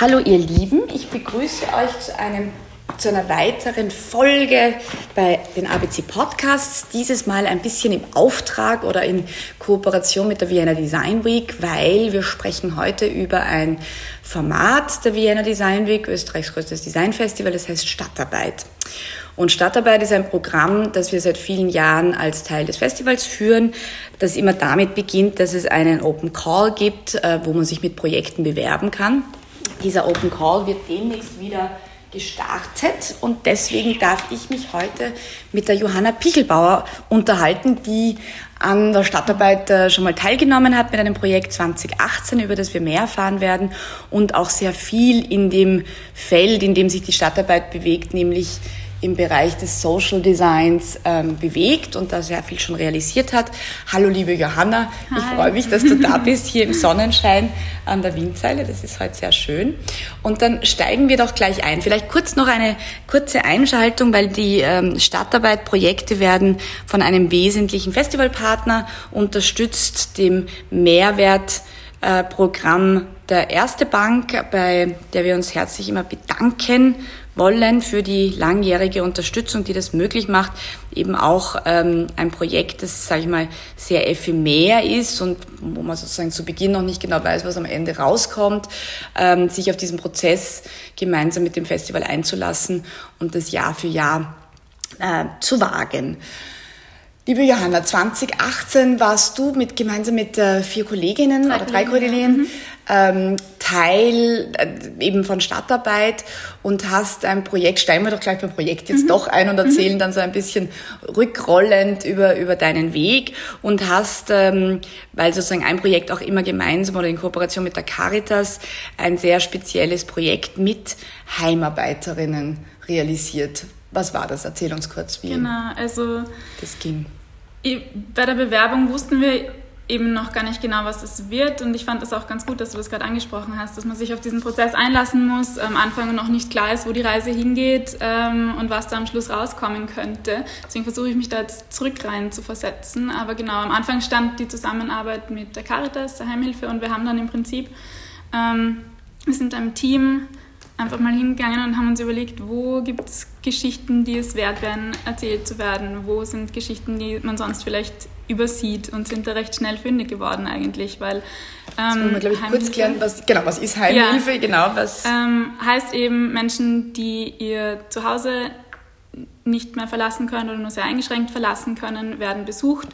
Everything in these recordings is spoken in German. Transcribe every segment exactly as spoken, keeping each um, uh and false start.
Hallo ihr Lieben, ich begrüße euch zu, einem, zu einer weiteren Folge bei den A B C Podcasts. Dieses Mal ein bisschen im Auftrag oder in Kooperation mit der Vienna Design Week, weil wir sprechen heute über ein Format der Vienna Design Week, Österreichs größtes Designfestival, das heißt Stadtarbeit. Und Stadtarbeit ist ein Programm, das wir seit vielen Jahren als Teil des Festivals führen, das immer damit beginnt, dass es einen Open Call gibt, wo man sich mit Projekten bewerben kann. Dieser Open Call wird demnächst wieder gestartet und deswegen darf ich mich heute mit der Johanna Pichelbauer unterhalten, die an der Stadtarbeit schon mal teilgenommen hat mit einem Projekt zwanzig achtzehn, über das wir mehr erfahren werden und auch sehr viel in dem Feld, in dem sich die Stadtarbeit bewegt, nämlich im Bereich des Social Designs ähm, bewegt und da sehr viel schon realisiert hat. Hallo liebe Johanna, Hi. Ich freue mich, dass du da bist, hier im Sonnenschein an der Windseile. Das ist heute sehr schön. Und dann steigen wir doch gleich ein. Vielleicht kurz noch eine kurze Einschaltung, weil die ähm, Stadtarbeit-Projekte werden von einem wesentlichen Festivalpartner unterstützt, dem Mehrwertprogramm der Erste Bank, bei der wir uns herzlich immer bedanken wollen für die langjährige Unterstützung, die das möglich macht, eben auch ähm, ein Projekt, das, sage ich mal, sehr ephemer ist und wo man sozusagen zu Beginn noch nicht genau weiß, was am Ende rauskommt, ähm, sich auf diesen Prozess gemeinsam mit dem Festival einzulassen und das Jahr für Jahr äh, zu wagen. Liebe Johanna, zwanzig achtzehn warst du mit, gemeinsam mit äh, vier Kolleginnen drei oder drei Kolleginnen mhm. ähm, Teil äh, eben von Stadtarbeit und hast ein Projekt, steigen wir doch gleich beim Projekt jetzt mhm. doch ein und erzählen mhm. dann so ein bisschen rückrollend über, über deinen Weg und hast, ähm, weil sozusagen ein Projekt auch immer gemeinsam oder in Kooperation mit der Caritas, ein sehr spezielles Projekt mit Heimarbeiterinnen realisiert. Was war das? Erzähl uns kurz, wie genau, also das ging. Bei der Bewerbung wussten wir eben noch gar nicht genau, was es wird und ich fand es auch ganz gut, dass du das gerade angesprochen hast, dass man sich auf diesen Prozess einlassen muss, am Anfang noch nicht klar ist, wo die Reise hingeht ähm, und was da am Schluss rauskommen könnte. Deswegen versuche ich mich da jetzt zurück rein zu versetzen, aber genau, am Anfang stand die Zusammenarbeit mit der Caritas, der Heimhilfe und wir haben dann im Prinzip, ähm, wir sind ein Team, einfach mal hingegangen und haben uns überlegt, wo gibt es Geschichten, die es wert wären, erzählt zu werden, wo sind Geschichten, die man sonst vielleicht übersieht und sind da recht schnell fündig geworden eigentlich, weil ähm, das wollen wir, glaube ich, kurz klären, was, genau, was ist Heimhilfe, ja, genau, was... Ähm, heißt eben Menschen, die ihr Zuhause nicht mehr verlassen können oder nur sehr eingeschränkt verlassen können, werden besucht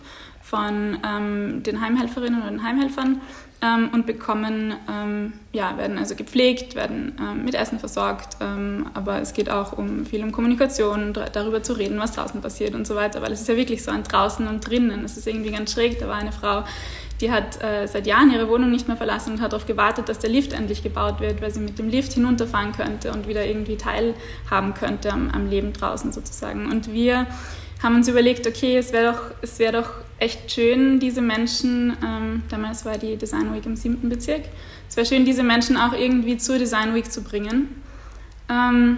von ähm, den Heimhelferinnen oder den Heimhelfern ähm, und bekommen, ähm, ja, werden also gepflegt, werden ähm, mit Essen versorgt, ähm, aber es geht auch um viel um Kommunikation, darüber zu reden, was draußen passiert und so weiter, weil es ist ja wirklich so ein Draußen und Drinnen, es ist irgendwie ganz schräg. Da war eine Frau, die hat äh, seit Jahren ihre Wohnung nicht mehr verlassen und hat darauf gewartet, dass der Lift endlich gebaut wird, weil sie mit dem Lift hinunterfahren könnte und wieder irgendwie teilhaben könnte am, am Leben draußen sozusagen. Und wir haben uns überlegt, okay, es wäre doch, es wäre doch echt schön, diese Menschen, ähm, damals war die Design Week im siebten Bezirk, es wäre schön, diese Menschen auch irgendwie zur Design Week zu bringen. Ähm,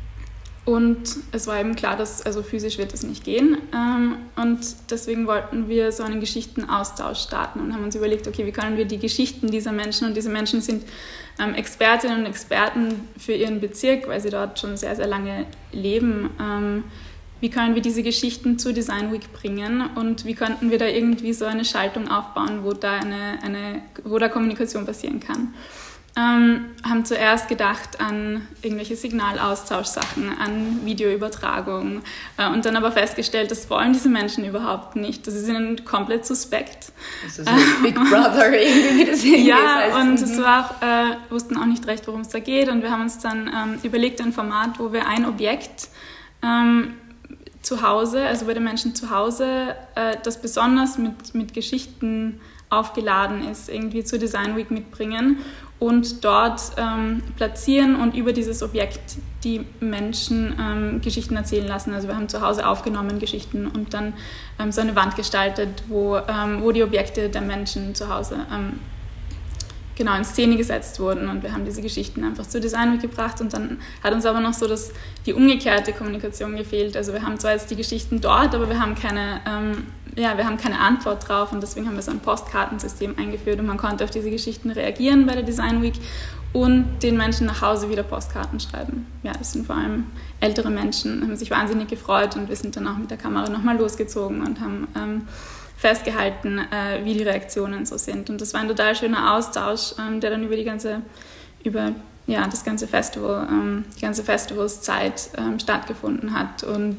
und es war eben klar, dass also physisch wird es nicht gehen. Ähm, und deswegen wollten wir so einen Geschichtenaustausch starten und haben uns überlegt, okay, wie können wir die Geschichten dieser Menschen, und diese Menschen sind ähm, Expertinnen und Experten für ihren Bezirk, weil sie dort schon sehr, sehr lange leben, ähm, wie können wir diese Geschichten zur Design Week bringen und wie könnten wir da irgendwie so eine Schaltung aufbauen, wo da, eine, eine, wo da Kommunikation passieren kann. Ähm, haben zuerst gedacht an irgendwelche Signalaustauschsachen, an Videoübertragung äh, und dann aber festgestellt, das wollen diese Menschen überhaupt nicht. Das ist ihnen komplett suspekt. Das ist ein Big Brother irgendwie, wie das irgendwie ja, heißt. Und es war auch, äh, wussten auch nicht recht, worum es da geht und wir haben uns dann ähm, überlegt, ein Format, wo wir ein Objekt ähm, zu Hause, also bei den Menschen zu Hause, äh, das besonders mit, mit Geschichten aufgeladen ist, irgendwie zur Design Week mitbringen und dort ähm, platzieren und über dieses Objekt die Menschen ähm, Geschichten erzählen lassen. Also wir haben zu Hause aufgenommen Geschichten und dann ähm, so eine Wand gestaltet, wo, ähm, wo die Objekte der Menschen zu Hause ähm, genau in Szene gesetzt wurden und wir haben diese Geschichten einfach zur Design Week gebracht und dann hat uns aber noch so das, die umgekehrte Kommunikation gefehlt. Also wir haben zwar jetzt die Geschichten dort, aber wir haben keine, ähm, ja, wir haben keine Antwort drauf und deswegen haben wir so ein Postkartensystem eingeführt und man konnte auf diese Geschichten reagieren bei der Design Week und den Menschen nach Hause wieder Postkarten schreiben. Ja, das sind vor allem ältere Menschen, haben sich wahnsinnig gefreut und wir sind dann auch mit der Kamera nochmal losgezogen und haben ähm, festgehalten, äh, wie die Reaktionen so sind. Und das war ein total schöner Austausch, ähm, der dann über die ganze, über ja, das ganze Festival, ähm, die ganze Festivalszeit ähm, stattgefunden hat und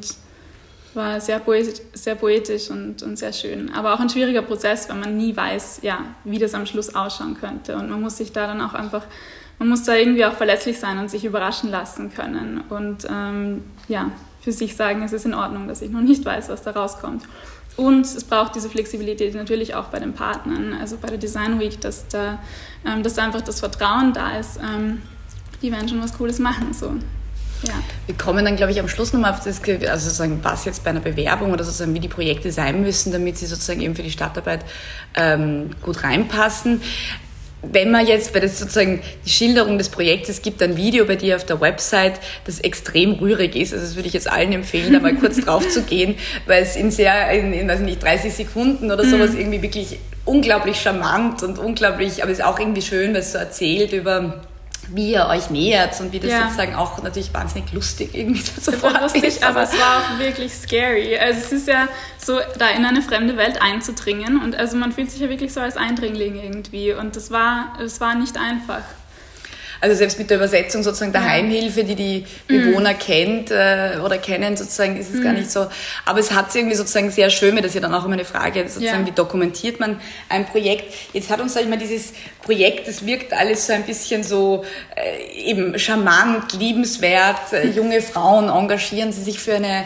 war sehr poetisch, sehr poetisch und, und sehr schön. Aber auch ein schwieriger Prozess, weil man nie weiß, ja, wie das am Schluss ausschauen könnte. Und man muss sich da dann auch einfach, man muss da irgendwie auch verlässlich sein und sich überraschen lassen können. Und ähm, ja, für sich sagen, es ist in Ordnung, dass ich noch nicht weiß, was da rauskommt. Und es braucht diese Flexibilität natürlich auch bei den Partnern, also bei der Design Week, dass da, ähm, dass da einfach das Vertrauen da ist, ähm, die werden schon was Cooles machen. So. Ja. Wir kommen dann, glaube ich, am Schluss nochmal auf das, also sozusagen, was jetzt bei einer Bewerbung oder sozusagen, wie die Projekte sein müssen, damit sie sozusagen eben für die Stadtarbeit ähm, gut reinpassen. Wenn man jetzt, weil das sozusagen die Schilderung des Projektes gibt, ein Video bei dir auf der Website, das extrem rührig ist. Also das würde ich jetzt allen empfehlen, da mal kurz drauf zu gehen, weil es in sehr, in, in weiß nicht, dreißig Sekunden oder sowas mhm. irgendwie wirklich unglaublich charmant und unglaublich, aber es ist auch irgendwie schön, weil es so erzählt über, wie ihr euch nähert und wie das ja. sozusagen auch natürlich wahnsinnig lustig irgendwie so das war lustig, ist. Aber es war auch wirklich scary. Also es ist ja so, da in eine fremde Welt einzudringen und also man fühlt sich ja wirklich so als Eindringling irgendwie und das war, das war nicht einfach. Also selbst mit der Übersetzung sozusagen der ja. Heimhilfe, die die Bewohner mm. kennt äh, oder kennen, sozusagen ist es mm. gar nicht so. Aber es hat irgendwie sozusagen sehr schön, das ist ja dann auch immer eine Frage, sozusagen, ja. wie dokumentiert man ein Projekt. Jetzt hat uns, sag ich mal, dieses Projekt, das wirkt alles so ein bisschen so äh, eben charmant, liebenswert. Äh, junge Frauen engagieren sie sich für eine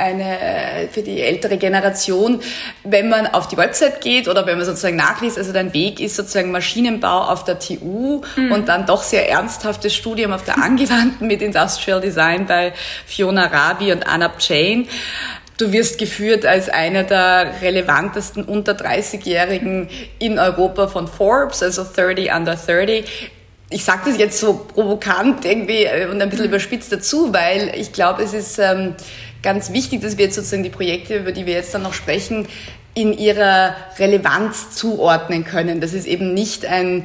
eine für die ältere Generation. Wenn man auf die Website geht oder wenn man sozusagen nachliest, also dein Weg ist sozusagen Maschinenbau auf der T U mhm. und dann doch sehr ernsthaftes Studium auf der Angewandten mit Industrial Design bei Fiona Rabi und Anab Jain. Du wirst geführt als einer der relevantesten unter dreißigjährigen in Europa von Forbes, also dreißig under dreißig. Ich sage das jetzt so provokant irgendwie und ein bisschen mhm. überspitzt dazu, weil ich glaube, es ist ähm, ganz wichtig, dass wir jetzt sozusagen die Projekte, über die wir jetzt dann noch sprechen, in ihrer Relevanz zuordnen können. Das ist eben nicht ein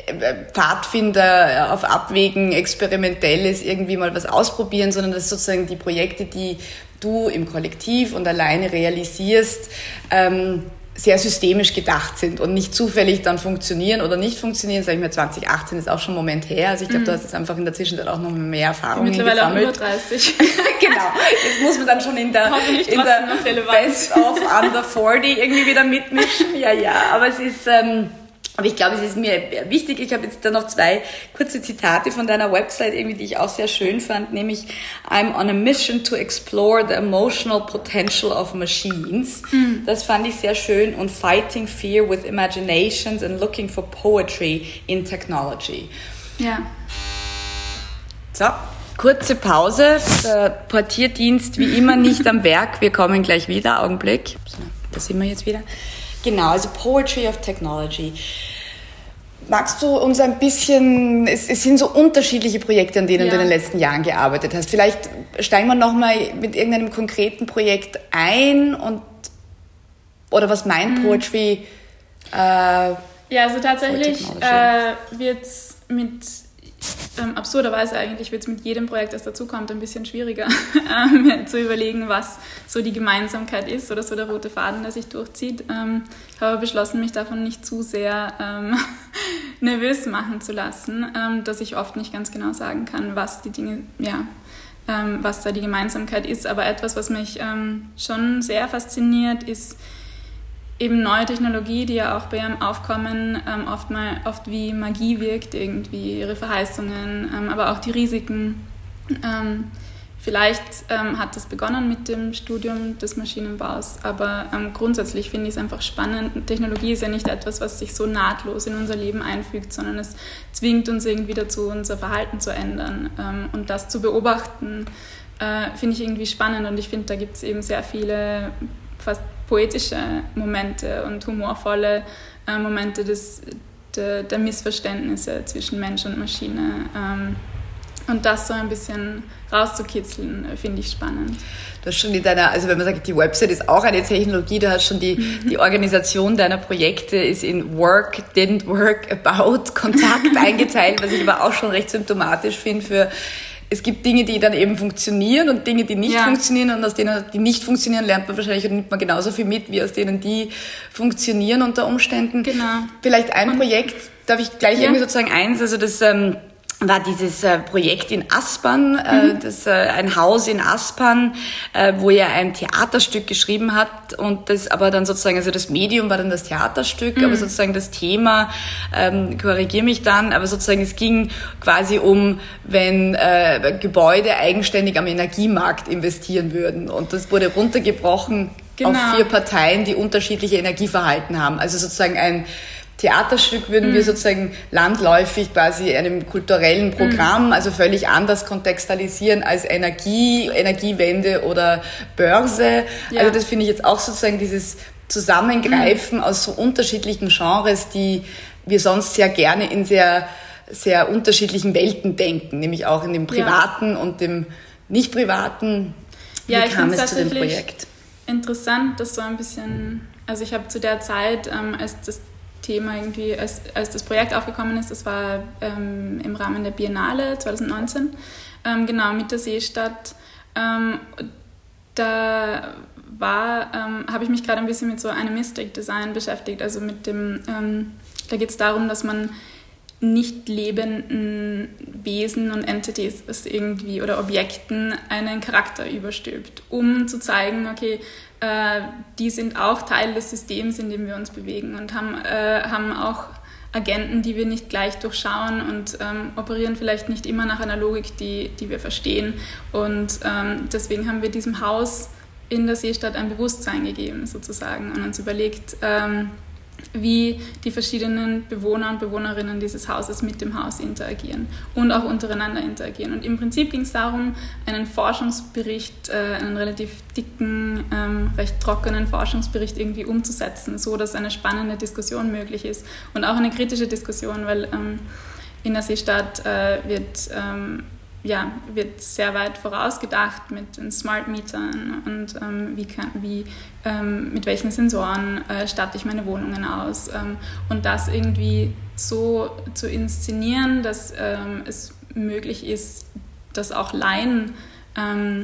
Pfadfinder auf Abwägen, experimentelles, irgendwie mal was ausprobieren, sondern das ist sozusagen die Projekte, die du im Kollektiv und alleine realisierst, ähm, sehr systemisch gedacht sind und nicht zufällig dann funktionieren oder nicht funktionieren. Sag ich mal, zwanzig achtzehn ist auch schon ein Moment her. Also ich glaube, mhm. du hast jetzt einfach in der Zwischenzeit auch noch mehr Erfahrung mittlerweile gesammelt. Mittlerweile auch über dreißig. Genau. Jetzt muss man dann schon in der, in der Best of Under vierzig irgendwie wieder mitmischen. Ja, ja. Aber es ist... Ähm, Aber ich glaube, es ist mir wichtig, ich habe jetzt da noch zwei kurze Zitate von deiner Website, irgendwie, die ich auch sehr schön fand, nämlich I'm on a mission to explore the emotional potential of machines. Mhm. Das fand ich sehr schön. Und fighting fear with imaginations and looking for poetry in technology. Ja. So, kurze Pause. Der Portierdienst wie immer nicht am Werk. Wir kommen gleich wieder. Augenblick. So, da sind wir jetzt wieder. Genau, also Poetry of Technology. Magst du uns ein bisschen, es, es sind so unterschiedliche Projekte, an denen ja. du in den letzten Jahren gearbeitet hast. Vielleicht steigen wir nochmal mit irgendeinem konkreten Projekt ein und oder was meint mhm. Poetry? Äh, ja, also tatsächlich äh, wird es mit, ähm, absurderweise eigentlich, wird es mit jedem Projekt, das dazukommt, ein bisschen schwieriger ähm, zu überlegen, was so die Gemeinsamkeit ist oder so der rote Faden, der sich durchzieht. Ähm, ich habe beschlossen, mich davon nicht zu sehr ähm, nervös machen zu lassen, ähm, dass ich oft nicht ganz genau sagen kann, was die Dinge, ja, ähm, was da die Gemeinsamkeit ist. Aber etwas, was mich ähm, schon sehr fasziniert, ist eben neue Technologie, die ja auch bei ihrem Aufkommen ähm, oft, mal, oft wie Magie wirkt, irgendwie ihre Verheißungen, ähm, aber auch die Risiken. Ähm, vielleicht ähm, hat das begonnen mit dem Studium des Maschinenbaus, aber ähm, grundsätzlich finde ich es einfach spannend. Technologie ist ja nicht etwas, was sich so nahtlos in unser Leben einfügt, sondern es zwingt uns irgendwie dazu, unser Verhalten zu ändern. Ähm, und das zu beobachten, äh, finde ich irgendwie spannend und ich finde, da gibt es eben sehr viele fast poetische Momente und humorvolle äh, Momente des, de, der Missverständnisse zwischen Mensch und Maschine. Ähm, Und das so ein bisschen rauszukitzeln, finde ich spannend. Du hast schon in deiner, also wenn man sagt, die Website ist auch eine Technologie, du hast schon die, mhm. die Organisation deiner Projekte ist in Work, Didn't Work, About, Kontakt eingeteilt, was ich aber auch schon recht symptomatisch finde für, es gibt Dinge, die dann eben funktionieren und Dinge, die nicht ja. funktionieren, und aus denen, die nicht funktionieren, lernt man wahrscheinlich und nimmt man genauso viel mit, wie aus denen, die funktionieren unter Umständen. Genau. Vielleicht ein und, Projekt, darf ich gleich ja. irgendwie sozusagen eins, also das, ähm, war dieses äh, Projekt in Aspern, äh, mhm. das äh, ein Haus in Aspern, äh, wo er ein Theaterstück geschrieben hat, und das aber dann sozusagen, also das Medium war dann das Theaterstück, mhm. aber sozusagen das Thema, ähm, korrigiere mich dann, aber sozusagen es ging quasi um, wenn äh, Gebäude eigenständig am Energiemarkt investieren würden, und das wurde runtergebrochen genau. auf vier Parteien, die unterschiedliche Energieverhalten haben, also sozusagen ein Theaterstück würden mm. wir sozusagen landläufig quasi einem kulturellen Programm, mm. also völlig anders kontextualisieren als Energie, Energiewende oder Börse. Ja. Also das finde ich jetzt auch sozusagen dieses Zusammengreifen mm. aus so unterschiedlichen Genres, die wir sonst sehr gerne in sehr, sehr unterschiedlichen Welten denken, nämlich auch in dem Privaten ja. und dem Nicht-Privaten. Wie ja, ich kam es zu dem tatsächlich Projekt? Interessant, dass so ein bisschen, also ich habe zu der Zeit, ähm, als das Thema irgendwie, als, als das Projekt aufgekommen ist, das war ähm, im Rahmen der Biennale zwanzig neunzehn, ähm, genau, mit der Seestadt. Ähm, da war, ähm, habe ich mich gerade ein bisschen mit so Animistic Design beschäftigt, also mit dem, ähm, da geht es darum, dass man nicht lebenden Wesen und Entities irgendwie oder Objekten einen Charakter überstülpt, um zu zeigen, okay, äh, die sind auch Teil des Systems, in dem wir uns bewegen, und haben, äh, haben auch Agenten, die wir nicht gleich durchschauen, und ähm, operieren vielleicht nicht immer nach einer Logik, die, die wir verstehen. Und ähm, deswegen haben wir diesem Haus in der Seestadt ein Bewusstsein gegeben, sozusagen, und uns überlegt, ähm, wie die verschiedenen Bewohner und Bewohnerinnen dieses Hauses mit dem Haus interagieren und auch untereinander interagieren. Und im Prinzip ging es darum, einen Forschungsbericht, äh, einen relativ dicken, ähm, recht trockenen Forschungsbericht irgendwie umzusetzen, so dass eine spannende Diskussion möglich ist und auch eine kritische Diskussion, weil ähm, in der Seestadt äh, wird ähm, ja, wird sehr weit vorausgedacht mit den Smart Metern und ähm, wie kann, wie, ähm, mit welchen Sensoren äh, statte ich meine Wohnungen aus. Ähm, und das irgendwie so zu inszenieren, dass ähm, es möglich ist, dass auch Laien ähm,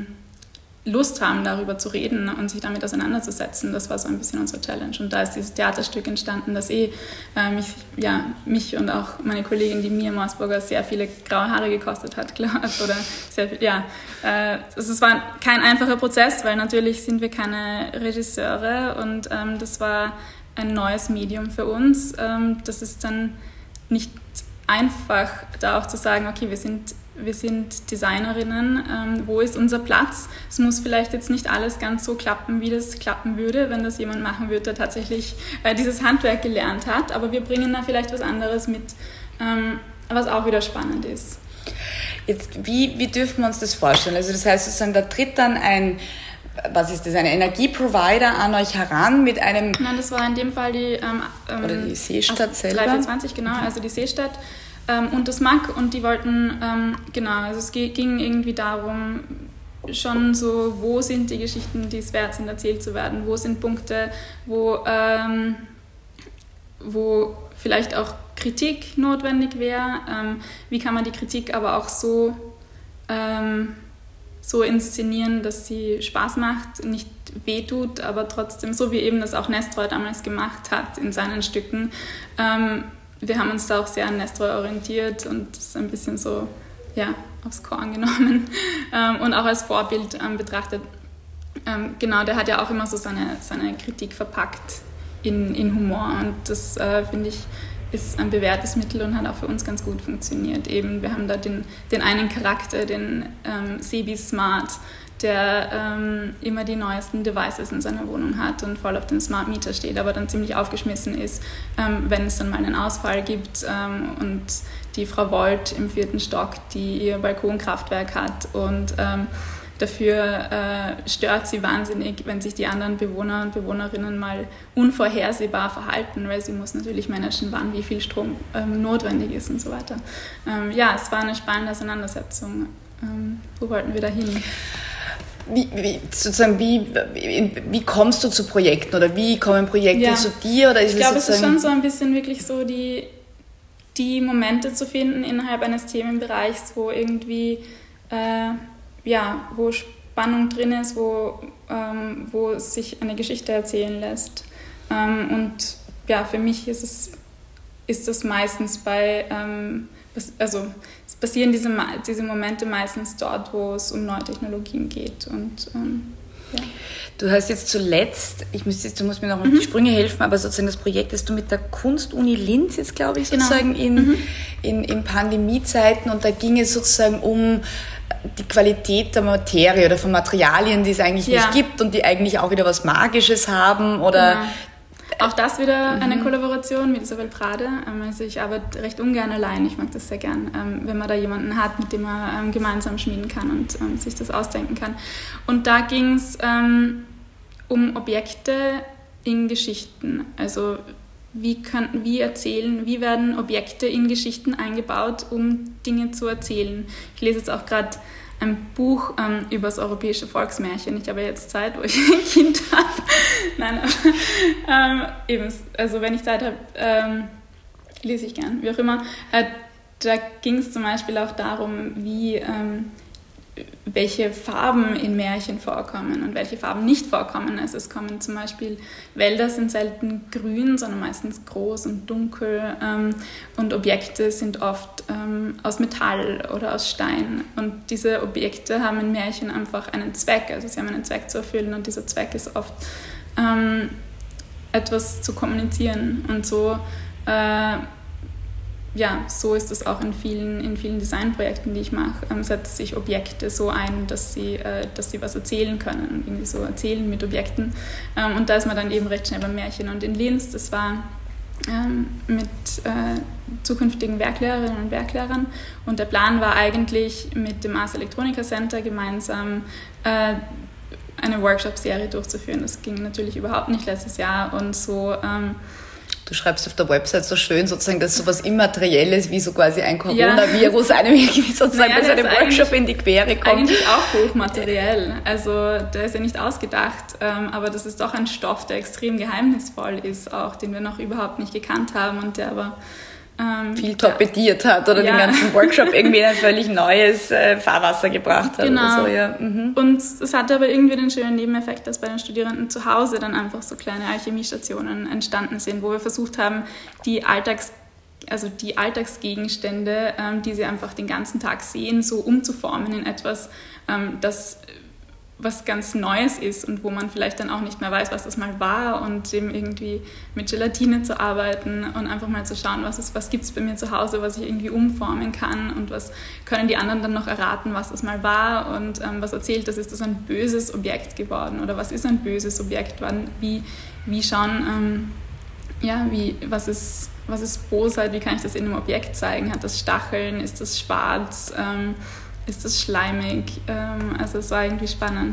Lust haben, darüber zu reden und sich damit auseinanderzusetzen. Das war so ein bisschen unsere Challenge. Und da ist dieses Theaterstück entstanden, das eh äh, mich, ja, mich und auch meine Kollegin, die Mia Morsburger, sehr viele graue Haare gekostet hat, glaube ich. Oder sehr viel, ja. Äh, es war kein einfacher Prozess, weil natürlich sind wir keine Regisseure, und ähm, das war ein neues Medium für uns. Ähm, das ist dann nicht einfach, da auch zu sagen, okay, wir sind Wir sind Designerinnen, ähm, wo ist unser Platz? Es muss vielleicht jetzt nicht alles ganz so klappen, wie das klappen würde, wenn das jemand machen würde, der tatsächlich äh, dieses Handwerk gelernt hat. Aber wir bringen da vielleicht was anderes mit, ähm, was auch wieder spannend ist. Jetzt, wie, wie dürfen wir uns das vorstellen? Also das heißt sozusagen, da tritt dann ein, was ist das, ein Energieprovider an euch heran mit einem... Nein, das war in dem Fall die... Ähm, oder die Seestadt selber? drei vier zwanzig, genau, also die Seestadt. Und das M A G, und die wollten, ähm, genau, also es ging irgendwie darum, schon so, wo sind die Geschichten, die es wert sind, erzählt zu werden, wo sind Punkte, wo, ähm, wo vielleicht auch Kritik notwendig wäre, ähm, wie kann man die Kritik aber auch so, ähm, so inszenieren, dass sie Spaß macht, nicht wehtut, aber trotzdem, so wie eben das auch Nestroy damals gemacht hat in seinen Stücken. Ähm, Wir haben uns da auch sehr an Nestroy orientiert und das ein bisschen so, ja, aufs Korn genommen ähm, und auch als Vorbild ähm, betrachtet. Ähm, genau, der hat ja auch immer so seine, seine Kritik verpackt in, in Humor, und das, äh, finde ich, ist ein bewährtes Mittel und hat auch für uns ganz gut funktioniert. Eben, wir haben da den, den einen Charakter, den ähm, Sebi Smart, der ähm, immer die neuesten Devices in seiner Wohnung hat und voll auf den Smart Meter steht, aber dann ziemlich aufgeschmissen ist, ähm, wenn es dann mal einen Ausfall gibt, ähm, und die Frau Volt im vierten Stock, die ihr Balkonkraftwerk hat und ähm, dafür äh, stört sie wahnsinnig, wenn sich die anderen Bewohner und Bewohnerinnen mal unvorhersehbar verhalten, weil sie muss natürlich managen, wann wie viel Strom ähm, notwendig ist und so weiter. Ähm, ja, es war eine spannende Auseinandersetzung. Ähm, wo wollten wir da hin? Wie, wie, sozusagen, wie, wie, wie kommst du zu Projekten oder wie kommen Projekte ja. zu dir? Oder ist ich glaube, es, es ist schon so ein bisschen wirklich so, die, die Momente zu finden innerhalb eines Themenbereichs, wo irgendwie, äh, ja, wo Spannung drin ist, wo, ähm, wo sich eine Geschichte erzählen lässt. Ähm, und ja, für mich ist es, ist das meistens bei, ähm, also es passieren diese, diese Momente meistens dort, wo es um neue Technologien geht. Und, ähm, ja. Du hast jetzt zuletzt, ich müsste jetzt, du musst mir noch auf die Sprünge helfen, aber sozusagen das Projekt, das du mit der Kunstuni Linz jetzt, glaube ich, sozusagen genau. in, mhm. in, in Pandemiezeiten, und da ging es sozusagen um die Qualität der Materie oder von Materialien, die es eigentlich ja. nicht gibt und die eigentlich auch wieder was Magisches haben oder... Genau. Auch das wieder eine mhm. Kollaboration mit Isabel Prade. Also ich arbeite recht ungern allein, ich mag das sehr gern, wenn man da jemanden hat, mit dem man gemeinsam schmieden kann und sich das ausdenken kann. Und da ging es ähm, um Objekte in Geschichten. Also wie, können, wie erzählen, wie werden Objekte in Geschichten eingebaut, um Dinge zu erzählen. Ich lese jetzt auch gerade ein Buch ähm, über das europäische Volksmärchen. Ich habe jetzt Zeit, wo ich ein Kind habe. Nein, aber ähm, eben, also wenn ich Zeit habe, ähm, lese ich gern, wie auch immer. Äh, da ging es zum Beispiel auch darum, wie, ähm, welche Farben in Märchen vorkommen und welche Farben nicht vorkommen. Also es kommen zum Beispiel, Wälder sind selten grün, sondern meistens groß und dunkel, ähm, und Objekte sind oft ähm, aus Metall oder aus Stein. Und diese Objekte haben in Märchen einfach einen Zweck, also sie haben einen Zweck zu erfüllen, und dieser Zweck ist oft ähm, etwas zu kommunizieren. Und so äh, Ja, so ist es auch in vielen, in vielen Designprojekten, die ich mache, ähm, setze ich Objekte so ein, dass sie, äh, dass sie was erzählen können und irgendwie so erzählen mit Objekten. Ähm, und da ist man dann eben recht schnell beim Märchen. Und in Linz, das war ähm, mit äh, zukünftigen Werklehrerinnen und Werklehrern, und der Plan war eigentlich, mit dem Ars Electronica Center gemeinsam äh, eine Workshop-Serie durchzuführen. Das ging natürlich überhaupt nicht letztes Jahr, und so... Ähm, Du schreibst auf der Website so schön, sozusagen, dass sowas Immaterielles wie so quasi ein Coronavirus ja. einem irgendwie sozusagen naja, bei so einem Workshop in die Quere kommt. Eigentlich auch hochmateriell. Also der ist ja nicht ausgedacht, aber das ist doch ein Stoff, der extrem geheimnisvoll ist, auch den wir noch überhaupt nicht gekannt haben und der aber ähm, viel torpediert ja. hat oder ja. den ganzen Workshop irgendwie in ein völlig neues äh, Fahrwasser gebracht hat. Genau. Oder so, ja. Mhm. Und es hatte aber irgendwie den schönen Nebeneffekt, dass bei den Studierenden zu Hause dann einfach so kleine Alchemiestationen entstanden sind, wo wir versucht haben, die Alltags also die Alltagsgegenstände, ähm, die sie einfach den ganzen Tag sehen, so umzuformen in etwas, ähm, das was ganz Neues ist und wo man vielleicht dann auch nicht mehr weiß, was das mal war, und eben irgendwie mit Gelatine zu arbeiten und einfach mal zu schauen, was, ist, was gibt es bei mir zu Hause, was ich irgendwie umformen kann, und was können die anderen dann noch erraten, was das mal war, und ähm, was erzählt das, ist das ein böses Objekt geworden oder was ist ein böses Objekt, wann, wie, wie schauen, ähm, ja, wie, was ist, was ist Bosheit, wie kann ich das in einem Objekt zeigen, hat das Stacheln, ist das schwarz, ähm, ist das schleimig, also es war irgendwie spannend.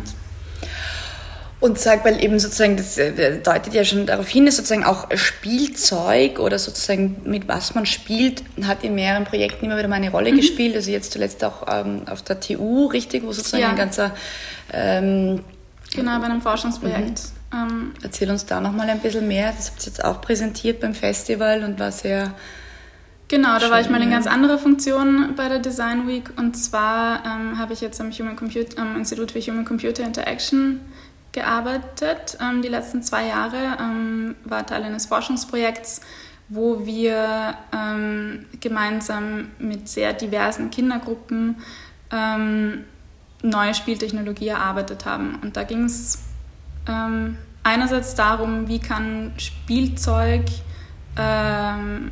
Und sag, weil eben sozusagen, das deutet ja schon darauf hin, dass sozusagen auch Spielzeug oder sozusagen mit was man spielt, hat in mehreren Projekten immer wieder mal eine Rolle mhm. gespielt, also jetzt zuletzt auch ähm, auf der T U, richtig, wo sozusagen ja. ein ganzer... Ähm, genau, bei einem Forschungsprojekt. Mhm. Ähm, Erzähl uns da nochmal ein bisschen mehr, das habt ihr jetzt auch präsentiert beim Festival und war sehr... Genau, da war ich mal in ganz anderer Funktion bei der Design Week, und zwar ähm, habe ich jetzt am, Human Computer, am Institut für Human Computer Interaction gearbeitet. Ähm, die letzten zwei Jahre ähm, war Teil eines Forschungsprojekts, wo wir ähm, gemeinsam mit sehr diversen Kindergruppen ähm, neue Spieltechnologie erarbeitet haben. Und da ging es ähm, einerseits darum, wie kann Spielzeug ähm,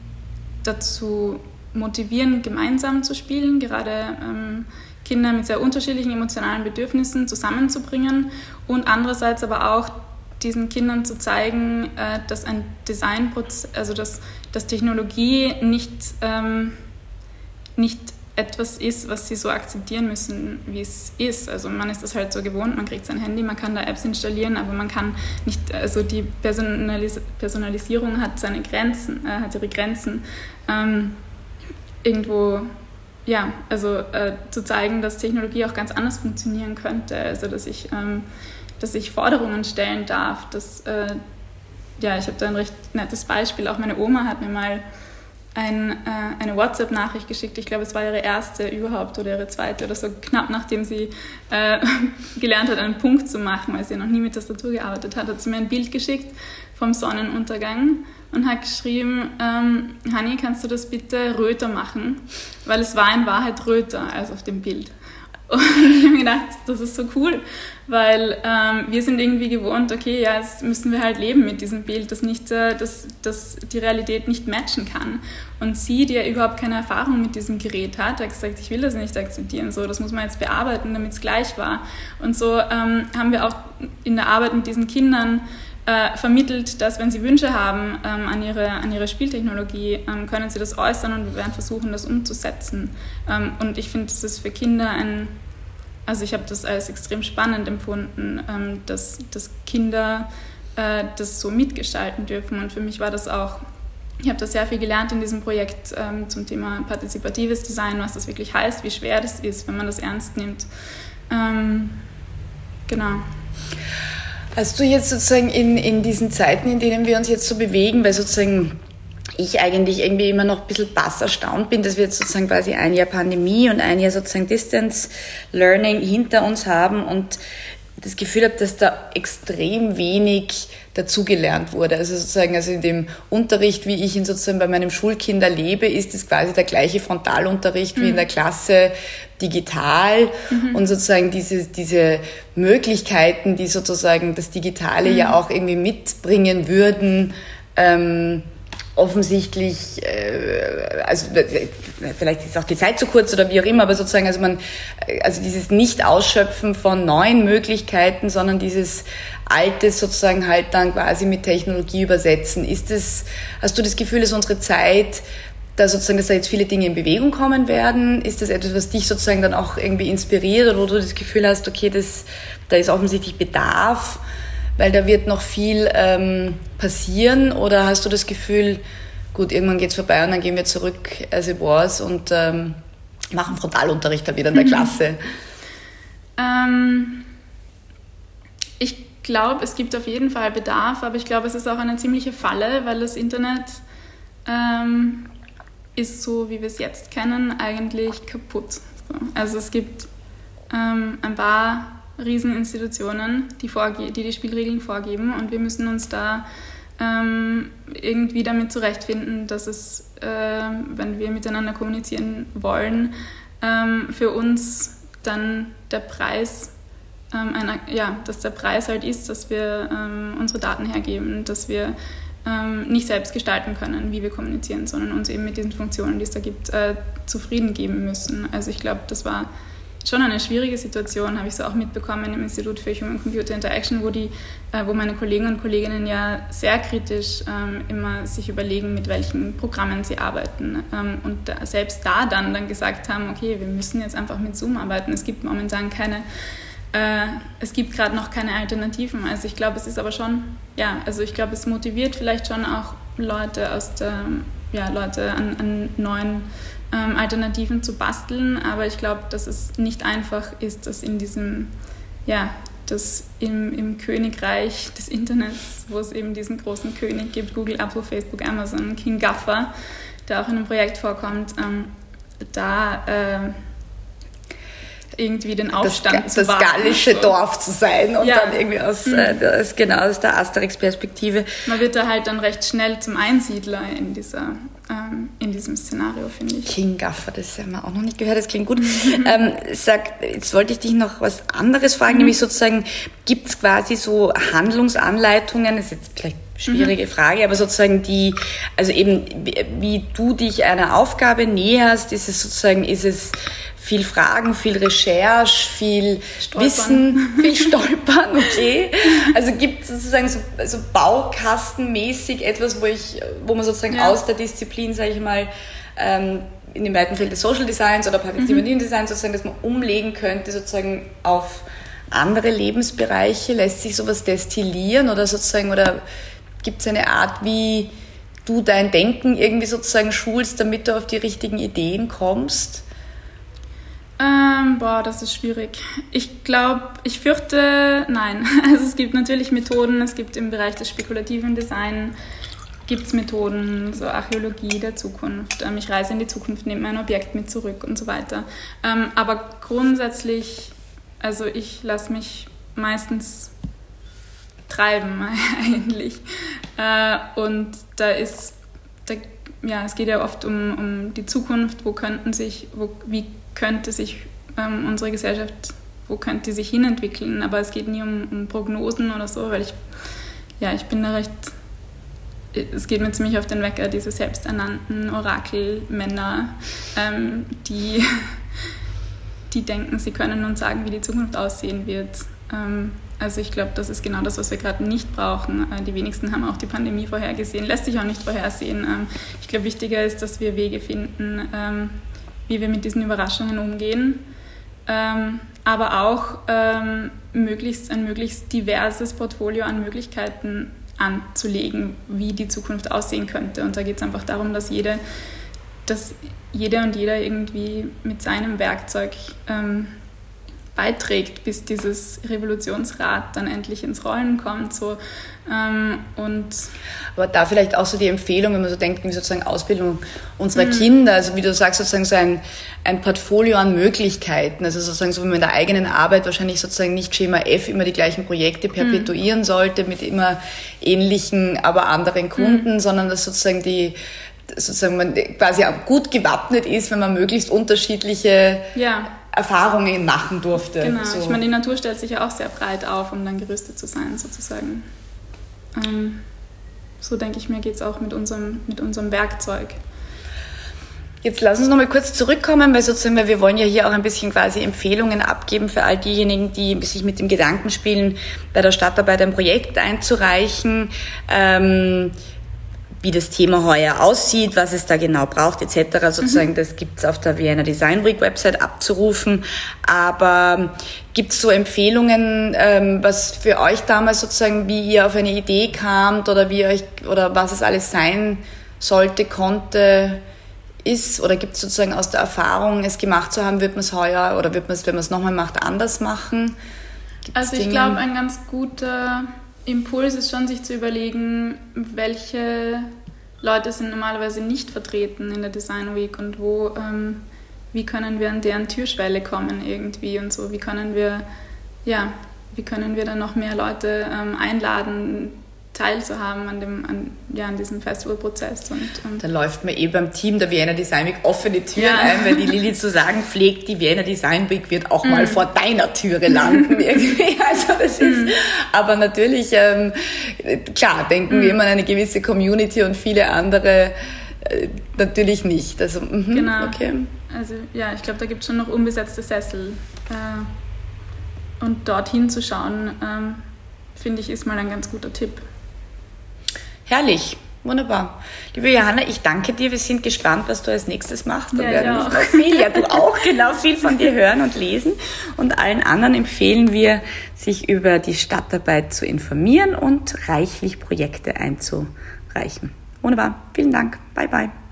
dazu motivieren, gemeinsam zu spielen, gerade ähm, Kinder mit sehr unterschiedlichen emotionalen Bedürfnissen zusammenzubringen, und andererseits aber auch diesen Kindern zu zeigen, äh, dass ein Designprozess, also dass, dass Technologie nicht, ähm, nicht etwas ist, was sie so akzeptieren müssen, wie es ist. Also man ist das halt so gewohnt, man kriegt sein Handy, man kann da Apps installieren, aber man kann nicht, also die Personalis- Personalisierung hat seine Grenzen, äh, hat ihre Grenzen. Ähm, irgendwo, ja, also äh, zu zeigen, dass Technologie auch ganz anders funktionieren könnte, also dass ich, ähm, dass ich Forderungen stellen darf, dass, äh, ja, ich habe da ein recht nettes Beispiel, auch meine Oma hat mir mal Ein, äh, eine WhatsApp-Nachricht geschickt. Ich glaube, es war ihre erste überhaupt oder ihre zweite oder so, knapp nachdem sie äh, gelernt hat, einen Punkt zu machen, weil sie noch nie mit Tastatur gearbeitet hat, hat sie mir ein Bild geschickt vom Sonnenuntergang und hat geschrieben, ähm, Hani, kannst du das bitte röter machen? Weil es war in Wahrheit röter als auf dem Bild. Und ich habe mir gedacht, das ist so cool, weil ähm, wir sind irgendwie gewohnt, okay, ja, jetzt müssen wir halt leben mit diesem Bild, das, nicht, äh, das, das die Realität nicht matchen kann. Und sie, die ja überhaupt keine Erfahrung mit diesem Gerät hat, hat gesagt, ich will das nicht akzeptieren, so, das muss man jetzt bearbeiten, damit es gleich war. Und so ähm, haben wir auch in der Arbeit mit diesen Kindern Äh, vermittelt, dass wenn sie Wünsche haben ähm, an, ihre, an ihre Spieltechnologie, ähm, können sie das äußern und wir werden versuchen, das umzusetzen. Ähm, und ich finde, das ist für Kinder ein, also ich habe das als extrem spannend empfunden, ähm, dass, dass Kinder äh, das so mitgestalten dürfen. Und für mich war das auch, ich habe da sehr viel gelernt in diesem Projekt ähm, zum Thema partizipatives Design, was das wirklich heißt, wie schwer das ist, wenn man das ernst nimmt. Ähm, genau. Hast du jetzt sozusagen in, in diesen Zeiten, in denen wir uns jetzt so bewegen, weil sozusagen ich eigentlich irgendwie immer noch ein bisschen bass erstaunt bin, dass wir jetzt sozusagen quasi ein Jahr Pandemie und ein Jahr sozusagen Distance Learning hinter uns haben und das Gefühl habe, dass da extrem wenig dazugelernt wurde. Also sozusagen, also in dem Unterricht, wie ich ihn sozusagen bei meinem Schulkind erlebe, ist es quasi der gleiche Frontalunterricht mhm. wie in der Klasse digital mhm. und sozusagen diese, diese Möglichkeiten, die sozusagen das Digitale mhm. ja auch irgendwie mitbringen würden, ähm, offensichtlich, äh, also vielleicht ist auch die Zeit zu kurz oder wie auch immer, aber sozusagen, also man, also dieses Nicht-Ausschöpfen von neuen Möglichkeiten, sondern dieses Altes sozusagen halt dann quasi mit Technologie übersetzen. Ist es, hast du das Gefühl, dass unsere Zeit, da sozusagen, dass da jetzt viele Dinge in Bewegung kommen werden? Ist das etwas, was dich sozusagen dann auch irgendwie inspiriert oder wo du das Gefühl hast, okay, das, da ist offensichtlich Bedarf, weil da wird noch viel ähm, passieren, oder hast du das Gefühl, gut, irgendwann geht's vorbei und dann gehen wir zurück as it was und ähm, machen Frontalunterricht dann wieder in der Klasse? ähm, ich glaube, es gibt auf jeden Fall Bedarf, aber ich glaube, es ist auch eine ziemliche Falle, weil das Internet ähm, ist so, wie wir es jetzt kennen, eigentlich kaputt. So. Also es gibt ähm, ein paar Rieseninstitutionen, die, vorge- die die Spielregeln vorgeben, und wir müssen uns da ähm, irgendwie damit zurechtfinden, dass es, äh, wenn wir miteinander kommunizieren wollen, ähm, für uns dann der Preis, ähm, einer, ja, dass der Preis halt ist, dass wir ähm, unsere Daten hergeben, dass wir ähm, nicht selbst gestalten können, wie wir kommunizieren, sondern uns eben mit diesen Funktionen, die es da gibt, äh, zufrieden geben müssen. Also ich glaube, das war schon eine schwierige Situation, habe ich so auch mitbekommen im Institut für Human-Computer Interaction, wo, die, äh, wo meine Kollegen und Kolleginnen ja sehr kritisch ähm, immer sich überlegen, mit welchen Programmen sie arbeiten. Ähm, und da, selbst da dann, dann gesagt haben, okay, wir müssen jetzt einfach mit Zoom arbeiten. Es gibt momentan keine, äh, es gibt gerade noch keine Alternativen. Also ich glaube, es ist aber schon, ja, also ich glaube, es motiviert vielleicht schon auch Leute aus der, ja, Leute an, an neuen Ähm, Alternativen zu basteln, aber ich glaube, dass es nicht einfach ist, dass in diesem, ja, dass im, im Königreich des Internets, wo es eben diesen großen König gibt, Google, Apple, Facebook, Amazon, King Gaffer, der auch in einem Projekt vorkommt, ähm, da äh, irgendwie den Aufstand das, zu das wagen. Das gallische so. Dorf zu sein und ja. dann irgendwie aus, mhm. äh, das, genau, aus der Asterix-Perspektive. Man wird da halt dann recht schnell zum Einsiedler in dieser ähm, in diesem Szenario, finde ich. King Gaffer, das haben wir auch noch nicht gehört, das klingt gut. Mhm. Ähm, sag, jetzt wollte ich dich noch was anderes fragen, mhm. nämlich sozusagen, gibt es quasi so Handlungsanleitungen, das ist jetzt vielleicht eine schwierige mhm. Frage, aber sozusagen die, also eben, wie, wie du dich einer Aufgabe näherst, ist es sozusagen, ist es viel Fragen, viel Recherche, viel Stolpern. Wissen, viel Stolpern, okay. Also gibt es sozusagen so, so baukastenmäßig etwas, wo ich, wo man sozusagen ja. aus der Disziplin, sage ich mal, ähm, in dem weiten Feld des Social Designs oder partizipativen mhm. Designs sozusagen, dass man umlegen könnte sozusagen auf andere Lebensbereiche? Lässt sich sowas destillieren oder sozusagen, oder gibt es eine Art, wie du dein Denken irgendwie sozusagen schulst, damit du auf die richtigen Ideen kommst? Ähm, boah, das ist schwierig. Ich glaube, ich fürchte, nein. Also es gibt natürlich Methoden, es gibt im Bereich des spekulativen Design gibt es Methoden, so Archäologie der Zukunft. Ähm, ich reise in die Zukunft, nehme mein Objekt mit zurück und so weiter. Ähm, aber grundsätzlich, also ich lasse mich meistens treiben eigentlich. Äh, und da ist, da, ja, es geht ja oft um, um die Zukunft, wo könnten sich, wo, wie könnte sich ähm, unsere Gesellschaft, wo könnte die sich hinentwickeln, aber es geht nie um, um Prognosen oder so, weil ich, ja, ich bin da recht, es geht mir ziemlich auf den Wecker, diese selbsternannten Orakelmänner, ähm, die, die denken, sie können uns sagen, wie die Zukunft aussehen wird. Ähm, also ich glaube, das ist genau das, was wir gerade nicht brauchen. Äh, die wenigsten haben auch die Pandemie vorhergesehen, lässt sich auch nicht vorhersehen. Ähm, ich glaube, wichtiger ist, dass wir Wege finden, ähm, wie wir mit diesen Überraschungen umgehen, ähm, aber auch ähm, möglichst ein möglichst diverses Portfolio an Möglichkeiten anzulegen, wie die Zukunft aussehen könnte. Und da geht es einfach darum, dass jede, dass jede und jeder irgendwie mit seinem Werkzeug ähm, beiträgt, bis dieses Revolutionsrad dann endlich ins Rollen kommt. So. Ähm, und Aber da vielleicht auch so die Empfehlung, wenn man so denkt, wie sozusagen Ausbildung unserer mhm. Kinder, also wie du sagst, sozusagen so ein, ein Portfolio an Möglichkeiten, also sozusagen so, wie man in der eigenen Arbeit wahrscheinlich sozusagen nicht Schema F immer die gleichen Projekte perpetuieren mhm. sollte mit immer ähnlichen, aber anderen Kunden, mhm. sondern dass sozusagen die sozusagen man quasi auch gut gewappnet ist, wenn man möglichst unterschiedliche ja. Erfahrungen machen durfte. Genau, so. Ich meine, die Natur stellt sich ja auch sehr breit auf, um dann gerüstet zu sein, sozusagen. Ähm, so denke ich mir, geht es auch mit unserem, mit unserem Werkzeug. Jetzt lass uns noch mal kurz zurückkommen, weil sozusagen, weil wir wollen ja hier auch ein bisschen quasi Empfehlungen abgeben für all diejenigen, die sich mit dem Gedanken spielen, bei der Stadtarbeit ein Projekt einzureichen. Ähm, wie das Thema heuer aussieht, was es da genau braucht, et cetera. Sozusagen, mhm. das gibt es auf der Vienna Design Week Website abzurufen. Aber gibt es so Empfehlungen, ähm, was für euch damals sozusagen, wie ihr auf eine Idee kamt oder wie euch oder was es alles sein sollte, konnte, ist? Oder gibt es sozusagen aus der Erfahrung, es gemacht zu haben, wird man es heuer oder wird man es, wenn man es nochmal macht, anders machen? Gibt's also ich glaube, ein ganz guter Impuls ist schon, sich zu überlegen, welche Leute sind normalerweise nicht vertreten in der Design Week und wo, ähm, wie können wir an deren Türschwelle kommen irgendwie und so, wie können wir, ja, wie können wir dann noch mehr Leute ähm, einladen, teilzuhaben an, dem, an, ja, an diesem Festivalprozess. Und, und da läuft man eh beim Team der Vienna Design Week offene Türen ja. ein, weil die Lilly zu sagen pflegt, die Vienna Design Week wird auch mm. mal vor deiner Türe landen irgendwie. Also das ist, mm. aber natürlich, ähm, klar, denken mm. wir immer an eine gewisse Community und viele andere äh, natürlich nicht. Also, mh, genau. Okay. Also ja, ich glaube, da gibt es schon noch unbesetzte Sessel. Äh, und dorthin zu schauen, ähm, finde ich, ist mal ein ganz guter Tipp. Herrlich, wunderbar. Liebe Johanna, ich danke dir. Wir sind gespannt, was du als nächstes machst. Und ja, werden ja. Noch viel, ja, du auch, genau, viel von dir hören und lesen. Und allen anderen empfehlen wir, sich über die Stadtarbeit zu informieren und reichlich Projekte einzureichen. Wunderbar. Vielen Dank. Bye, bye.